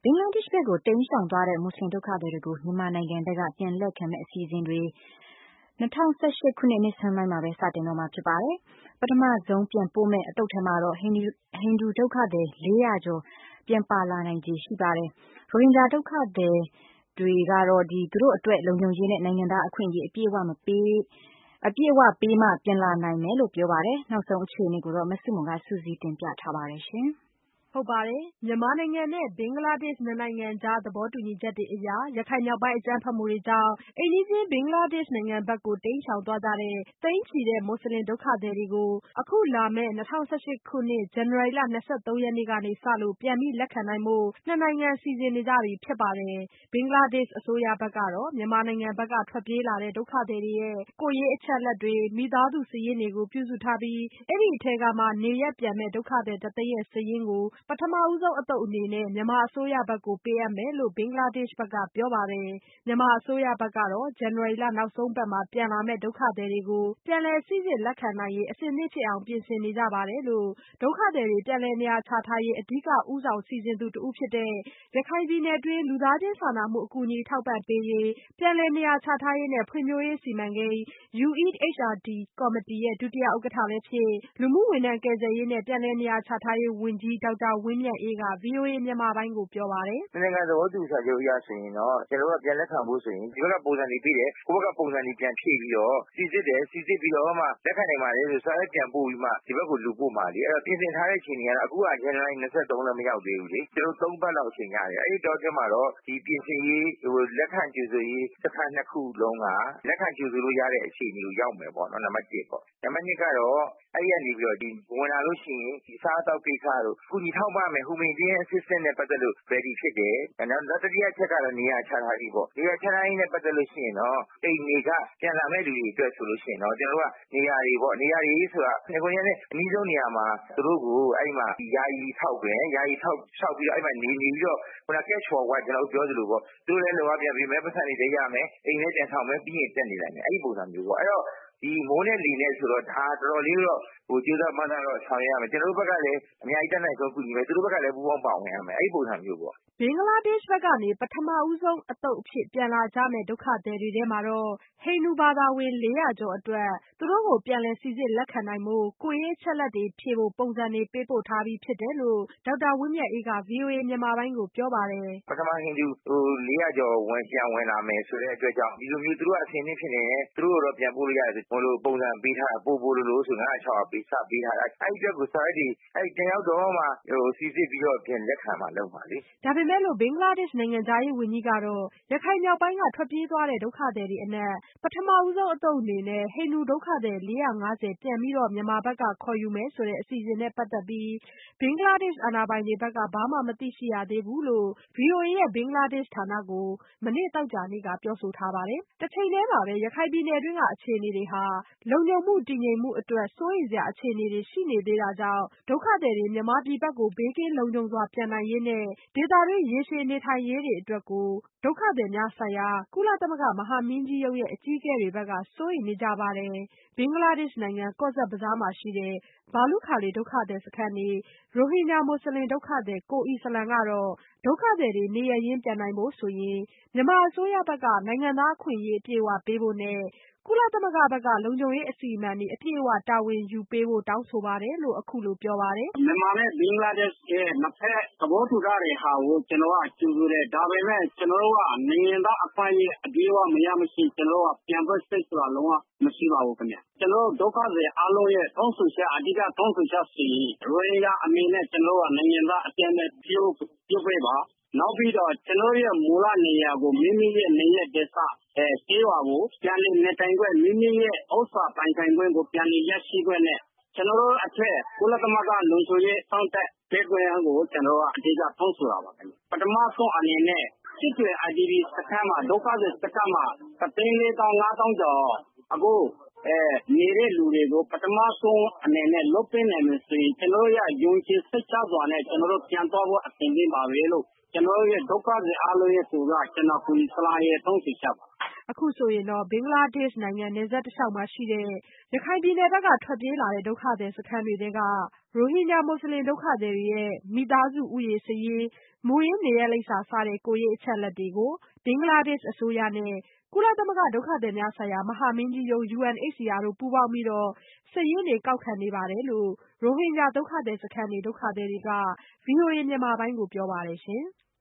င်္ဂလားဒေ့ရှ်ဘက်ကိုတိမ်းရှောင်သွားတဲ့မွတ်ဆလင်ဒုက္ခသည်တွေကိုမြန်မာနိုင်ငံဘက်ကပြန်လက်ခံမယ့်အစီအစဉ်တွေ2018ခုနှစ်နှစ်ဆန်းပိုင်းမှာပဲစတင်တော့မှာဖြစ်ပါတယ်။ပထမဆုံးပြန်ပို့မယ့်အသုတ်ထဲမှာတော့ဟိန္ဒူဒုက္ခသည်400ကျော်ပြန်ပါလာနိုင်ခြေရှိပါတယ်။ရိုဟင်ဂျာဒုက္ခသည်တွေကတော့သူတို့အတွက်လုံခြုံရေးနဲ့နိုင်ငံသားအခွင့်အရေးအပြည့်အဝပေးမှပြန်လာနိုင်မယ်လို့ပြောပါတယ်။နောက်ဆုံးအခြေအနေကိုတော့မဆုမွန်ကစုစည်းတင်ပြထားပါတယ်။မြန်မာနိုင်ငံနဲ့ဘင်္ဂလားဒေ့ရှ်နှစ်နိုင်ငံကြားသဘောတူညီချက်တွေအရရခိုင်မြောက်ပိုင်းအကြမ်းဖက်မှုတွေကြောင့်အိမ်နီးချင်းဘင်္ဂလားဒေ့ရှ်နိုင်ငံဘက်ကိုတိမ်းရှောင်သွားကြတဲ့သိန်းချီတဲ့မွတ်ဆလင်ဒုက္ခသည်တွေကိုအခုလာမယ့်2018ခုနှစ်ဇန်နဝါရီလ23ရက်နေ့ကနေစလို့ပြန်ပြီးလက်ခံနိုင်ဖို့နှစ်နိုင်ငံစီစဉ်နေကြပြီဖြစ်ပါတယ်။ဘင်္ဂလားဒေ့ရှ်အစိုးရဘက်ကတော့မြန်မာနိုင်ငံဘက်ကထွက်ပြေးလာတဲ့ဒုက္ခသည်တွေရဲ့ကိုယ်ရေးအချက်အလက်တွေမိသားစုစာရင်းတွေကိုပြုစုထားပြီးအဲဒီအထဲကမှနေရပ်ပြန်မဲ့ဒုက္ခသည်တစ်သိန်းရဲ့စာရင်းကိုပထမဦးဆုံးအသုတ်အနေနဲ့မြန်မာအစိုးရဘက်ကိုပေးအပ်မယ်လို့ဘင်္ဂလားဒေ့ရှ်ဘက်ကပြောပါတယ်။မြန်မာအစိုးရဘက်ကတော့ဇန်နဝါရီလနောက်ဆုံးပတ်မှာပြန်လာမယ့်ဒုက္ခသည်တွေကိုပြန်လည်စိစစ်လက်ခံနိုင်ရေးအဆင်သင့်ဖြစ်အောင်ပြင်ဆင်နေကြပါတယ်လို့ဒုက္ခသည်တွေပြန်လည်နေရာချထားရေးအဓိကဦးဆောင်စီစဉ်သူတစ်ဦးဖြစ်တဲ့ရခိုင်ပြည်နယ်တွင်းလူသားချင်းစာနာမှုအကူအညီထောက်ပံ့ပေးရေးပြန်လည်နေရာချထားရေးနဲ့ဖွံ့ဖြိုးရေးစီမံကိန်း UEHRD ကော်မတီရဲ့ဒုတိယဥက္ကဋ္ဌလည်းဖြစ်လူမှုဝန်ထမ်းကယ်ဆယ်ရေးနဲ့ပြန်လည်နေရာချထားရေးဝန်ကြီးဒေါက်တာဝင်းမြတ်အေးက VOA မြန်မာပိုင်းကိုပြောပါတယ်။နိုင်ငံသဘောတူစာချုပ်အရဆိုရင်တော့ကျွန်တော်တို့ကပြန်လက်ခံဖို့ဆိုရင်ဒီဘက်ကပုံစံတွေပြီးတယ်ကိုယ့်ဘက်ကပုံစံတွေပြန်ဖြည့်ပြီးတော့စီစစ်ပြီးတော့မှလက်ခံနိုင်ပါတယ်ဆိုစာရွက်ပြန်ပို့ပြီးမှဒီဘက်ကိုလူပို့မှာလေအဲ့တော့ပြင်ဆင်ထားတဲ့အချိန်တွေကအခုကဇန်နဝါရီ23လည်းမရောက်သေးဘူးလေကျွန်တော်3ပတ်လောက်အချိန်ရတယ်အဲ့ဒီတော့ကျမှတော့ဒီပြင်ဆင်ရေးလက်ခံကြိုဆိုရေးစခန်း2ခုလုံးကလက်ခံကြိုဆိုလို့ရတဲ့အခြေအနေကိုရောက်မယ်ပေါ့နော်နံပါတ်1ပေါ့နံပါတ်2ကတော့အဲ့ဒီကနေပြီးတော့ဒီဝင်လာလို့ရှိရင်ဒီစားတောက်ကိစ္စတို့ကုညီထောက်ပံ့မယ် Humanitarian Assistance နဲ့ပတ်သက်လို့ ready ဖြစ်တယ်နောက်တတိယချက်ကတော့နေရာချထားရေးပေါ့နေရာချထားရေးနဲ့ပတ်သက်လို့ရှိရင်တော့အိမ်တွေကပြန်လာမဲ့လူတွေအတွက်ဆိုလို့ရှိရင်တော့ကျွန်တော်တို့ကနေရာတွေပေါ့နေရာတွေဆိုတာကိုရနဲ့အနည်းဆုံးနေရာမှာသူတို့ကိုအဲ့မှာယာယီထောက်ပြီးတော့အဲ့မှာနေပြီးတော့ခုန catch for what ကျွန်တော်ပြောသလိုပေါ့သူတို့လည်းလောကပြန်ပြီးမဲ့ပတ်စံတွေလည်းရမယ်အိမ်လည်းပြန်ဆောင်မယ်ပြီးရင်တက်နေနိုင်တယ်အဲ့ဒီပုံစံမျိုးပေါ့အဲ့တော့ဒီမိုးနဲ့လီနဲ့ဆိုတော့ဒါတော်တော်လေးတော့ကျေးဇူးမှန်တာတော့ဆောင်ရရမယ်ကျွန်တော်တို့ဘက်ကလည်းအများကြီးတက်နိုင်ဆုံးကူညီမယ်သူတို့ဘက်ကလည်းပူးပေါင်းပါဝင်ရမယ်အဲ့ဒီပုံစံမျိုးပေါ့ဘင်္ဂလားဒေ့ရှ်ဘက်ကနေပထမဦးဆုံးအသုတ်အဖြစ်ပြန်လာကြမယ့်ဒုက္ခသည်တွေထဲမှာတော့ဟိန္ဒူဘာသာဝင်400ကျော်အတွက်သူတို့ကိုပြန်လည်စိစစ်လက်ခံနိုင်မှုကိုယ်ရေးချက်လက်တွေဖြည့်ဖို့ပုံစံတွေပေးပို့ထားပြီးဖြစ်တယ်လို့ဒေါက်တာဝင်းမြတ်အေးက VOA မြန်မာပိုင်းကိုပြောပါတယ်ပထမဟိန္ဒူ400ကျော်ပြန်ဝင်လာမယ်ဆိုတဲ့အတွက်ကြောင့်ဒီလိုမျိုးသူတို့ကအဆင်သင့်ဖြစ်နေတယ်သူတို့တော့ပြန်ပို့လို့ရတယ်ပုံစံပေးထားတာပို့လို့ဆို960ပေးစပေးထားတာအဲ့ဒီအတွက်ကိုစာရိုက်တွေအဲ့တယောက်တော့မှစီစစ်ပြီးတော့ပြန်လက်ခံမှလုပ်ပါလေဒါပေမဲ့လို့ဘင်္ဂလားဒေ့ရှ်နိုင်ငံသားရေးဝန်ကြီးကတော့ရခိုင်မြောက်ပိုင်းကထွက်ပြေးသွားတဲ့ဒုက္ခသည်တွေအနက်ပထမဦးဆုံးအသုတ်အနေနဲ့ဟိန္ဒူဒုက္ခသည်450ပြန်ပြီးတော့မြန်မာဘက်ကခေါ်ယူမယ်ဆိုတဲ့အစီအစဉ်နဲ့ပတ်သက်ပြီးဘင်္ဂလားဒေ့ရှ်အာဏာပိုင်တွေဘက်ကဘာမှမသိရှိရသေးဘူးလို့ VOA ရဲ့ဘင်္ဂလားဒေ့ရှ်ဌာနကိုမနေ့သောကြာနေ့ကပြောဆိုထားပါတယ်။တစ်ချိန်တည်းမှာပဲရခိုင်ပြည်နယ်တွင်းကအခြေအနေတွေဟာလုံခြုံမှုတည်ငြိမ်မှုအတွက်စိုးရိမ်စရာအခြေအနေတွေရှိနေသေးတာကြောင့်ဒုက္ခသည်တွေမြန်မာပြည်ဘက်ကိုဘေးကင်းလုံခြုံစွာပြန်နိုင်ရေးနဲ့ဒေသတွင်းရေရှည်နေထိုင်ရေးတွေအတွက်ကိုဒုက္ခသည်များဆိုင်ရာကုလသမဂ္ဂမဟာမင်းကြီးရုံးရဲ့အကြီးအကဲတွေဘက်ကစိုးရိမ်နေကြပါတယ်။ဘင်္ဂလားဒေ့ရှ်နိုင်ငံကော့ဇ်ဘဇားမှာရှိတဲ့ဘာလုခါလီဒုက္ခသည်စခန်းနေရိုဟင်ဂျာမွတ်ဆလင်ဒုက္ခသည်ကိုအီစလံကတော့ဒုက္ခသည်တွေနေရပ်ရင်းပြန်နိုင်ဖို့ဆိုရင်မြန်မာအစိုးရဘက်ကနိုင်ငံသားအခွင့်အရေးအပြည့်အဝပေးဖို့နဲ့ကုလသမဂ္ဂဘက်ကလုံခြုံရေးအစီအမံတွေအပြည့်အဝတာဝန်ယူပေးဖို့တောင်းဆိုပါတယ်လို့အခုလိုပြောပါတယ်မြန်မာနဲ့ဘင်္ဂလားဒေ့ရှ်ရဲ့နှစ်ဖက်သဘောတူထားတဲ့ဟာကိုကျွန်တော်ကကြိုဆိုတယ်ဒါပေမဲ့ကျွန်တော်တို့ကနိုင်ငံသားအခွင့်အရေးအပြည့်အဝမရမရှိကျွန်တော်တို့ကပြန်ဖို့စိတ်ဆိုတာလုံးဝမရှိပါဘူးခင်ဗျကျွန်တော်တို့ဒုက္ခသည်အားလုံးရဲ့တောင်းဆိုချက်အဓိကတောင်းဆိုချက်စီရိုဟင်ဂျာအမည်နဲ့ကျွန်တော်တို့ကနိုင်ငံသားအပြည့်နဲ့ပြုပေးပါနောက်ပြီးတော့ကျွန်တော်ရဲ့မူလနေရာကိုမိမိရဲ့နေရာဒေသကျေးရွာကိုပြန်လည်နေထိုင်ခွင့်မိမိရဲ့ဥစ္စာပိုင်ဆိုင်ခွင့်ကိုပြန်လည်ရရှိခွင့်နဲ့ကျွန်တော်တို့အထက်ကုလသမဂ္ဂလုံခြုံရေးစောင့်တက်ပေးခွင့်ကိုကျွန်တော်ကအဓိကတောင်းဆိုတာပါခင်ဗျပထမဆုံးအနေနဲ့စစ်တွေ IDP စခန်းမှာဒုက္ခသည်စခန်းမှာ3,500ကျော်အခုနေတဲ့လူတွေကိုပထမဆုံးအနေနဲ့လုတ်ပေးနိုင်မယ်ဆိုရင်ကျွန်တော်ရယုံကြည်စိတ်ချစွာနဲ့ကျွန်တော်တို့ပြန်သွားဖို့အဆင်သင့်ပါပဲလို့ကျွန်တော်ရဲ့ဒုက္ခသည်အားလုံးရဲ့ဆိုတာကျွန်တော်ကိုယ်စလာရဲ့တောင်းဆိုချက်ပါအခုဆိုရင်တော့ ဘင်္ဂလားဒေ့ရှ်နိုင်ငံနယ်စပ်တလျှောက်မှာရှိတဲ့ ရခိုင်ပြည်နယ်ဘက်ကထွက်ပြေးလာတဲ့ဒုက္ခသည်စခန်းတွေထဲက ရိုဟင်ဂျာမွတ်စလင်ဒုက္ခသည်တွေရဲ့ မိသားစုဦးရေစာရင်း၊ မူရင်းနေရပ်လိပ်စာ စတဲ့ကိုယ်ရေးအချက်အလက်တွေကို ဘင်္ဂလားဒေ့ရှ်အစိုးရနဲ့ ကုလသမဂ္ဂဒုက္ခသည်များဆိုင်ရာမဟာမင်းကြီးရုံး UNHCR တို့ပူးပေါင်းပြီး စာရင်းတွေကောက်ခံနေပါတယ်လို့ ရိုဟင်ဂျာဒုက္ခသည်စခန်းနေဒုက္ခသည်တွေက VOA မြန်မာပိုင်းကိုပြောပါတယ်ရှင်။